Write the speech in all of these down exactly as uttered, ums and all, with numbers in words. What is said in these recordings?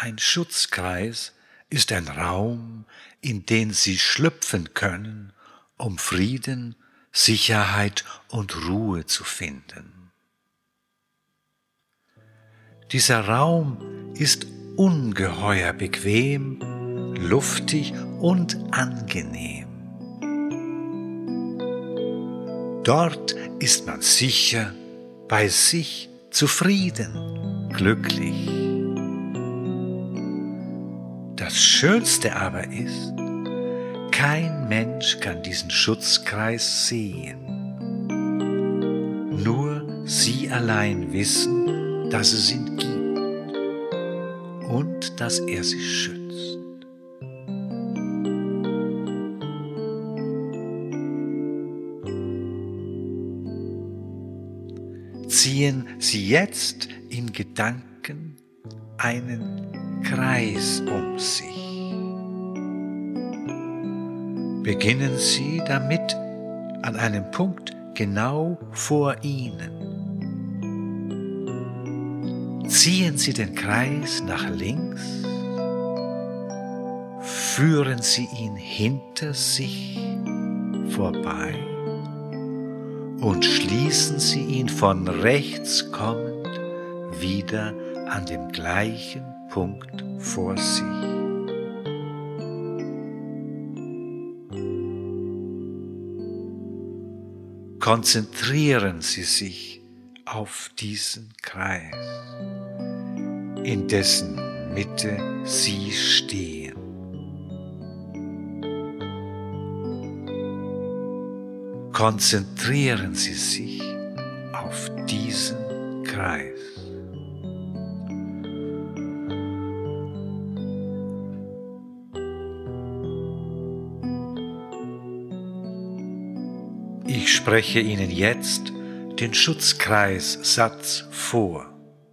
Ein Schutzkreis ist ein Raum, in den Sie schlüpfen können, um Frieden, Sicherheit und Ruhe zu finden. Dieser Raum ist ungeheuer bequem, luftig und angenehm. Dort ist man sicher, bei sich, zufrieden, glücklich. Das Schönste aber ist, kein Mensch kann diesen Schutzkreis sehen. Nur Sie allein wissen, dass es ihn gibt und dass er Sie schützt. Ziehen Sie jetzt in Gedanken einen Kreis um sich. Beginnen Sie damit an einem Punkt genau vor Ihnen. Ziehen Sie den Kreis nach links, führen Sie ihn hinter sich vorbei und schließen Sie ihn von rechts kommend wieder an dem gleichen Punkt vor sich. Konzentrieren Sie sich auf diesen Kreis, in dessen Mitte Sie stehen. Konzentrieren Sie sich auf diesen Kreis. Ich spreche Ihnen jetzt den Schutzkreissatz vor.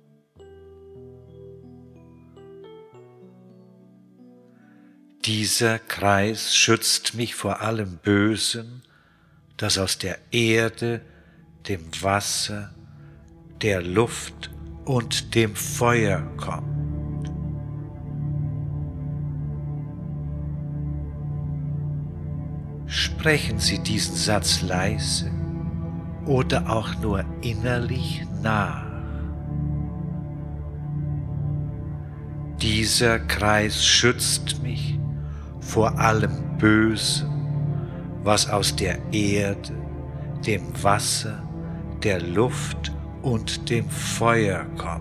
Dieser Kreis schützt mich vor allem Bösen, das aus der Erde, dem Wasser, der Luft und dem Feuer kommt. Sprechen Sie diesen Satz leise oder auch nur innerlich nach. Dieser Kreis schützt mich vor allem Bösen, was aus der Erde, dem Wasser, der Luft und dem Feuer kommt.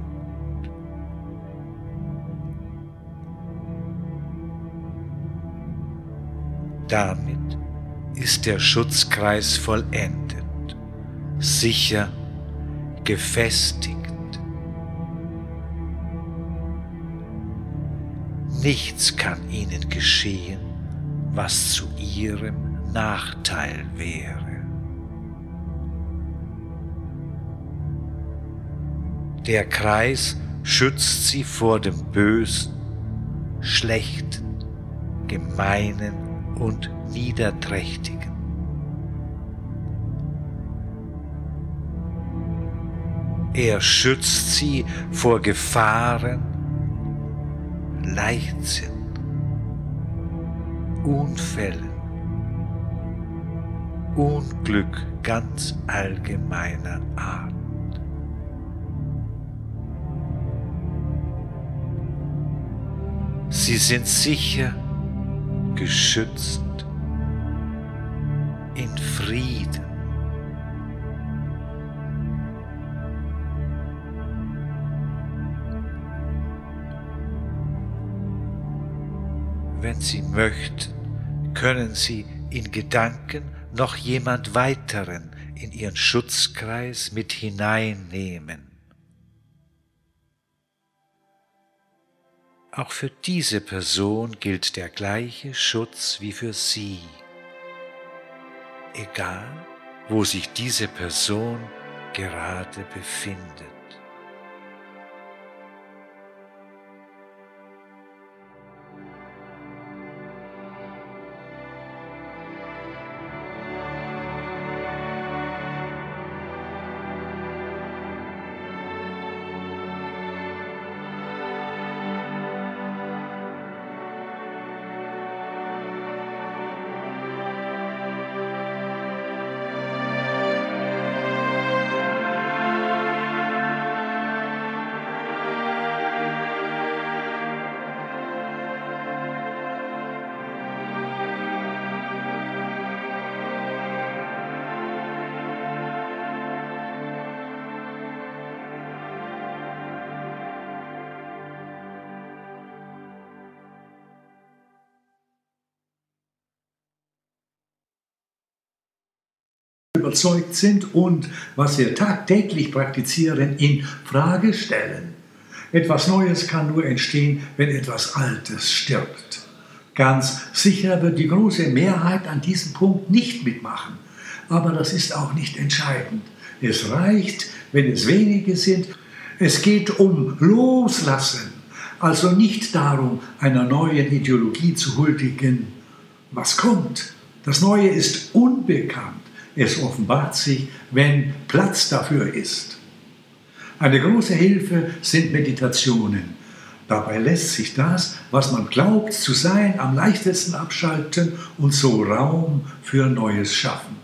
Damit ist der Schutzkreis vollendet, sicher, gefestigt. Nichts kann Ihnen geschehen, was zu Ihrem Nachteil wäre. Der Kreis schützt Sie vor dem Bösen, Schlechten, Gemeinen und Niederträchtigen. Er schützt Sie vor Gefahren, Leichtsinn, Unfällen, Unglück ganz allgemeiner Art. Sie sind sicher, geschützt, in Frieden. Wenn Sie möchten, können Sie in Gedanken noch jemand weiteren in Ihren Schutzkreis mit hineinnehmen. Auch für diese Person gilt der gleiche Schutz wie für Sie. Egal, wo sich diese Person gerade befindet. überzeugt sind und was wir tagtäglich praktizieren, in Frage stellen. Etwas Neues kann nur entstehen, wenn etwas Altes stirbt. Ganz sicher wird die große Mehrheit an diesem Punkt nicht mitmachen. Aber das ist auch nicht entscheidend. Es reicht, wenn es wenige sind. Es geht um Loslassen, also nicht darum, einer neuen Ideologie zu huldigen. Was kommt? Das Neue ist unbekannt. Es offenbart sich, wenn Platz dafür ist. Eine große Hilfe sind Meditationen. Dabei lässt sich das, was man glaubt zu sein, am leichtesten abschalten und so Raum für Neues schaffen.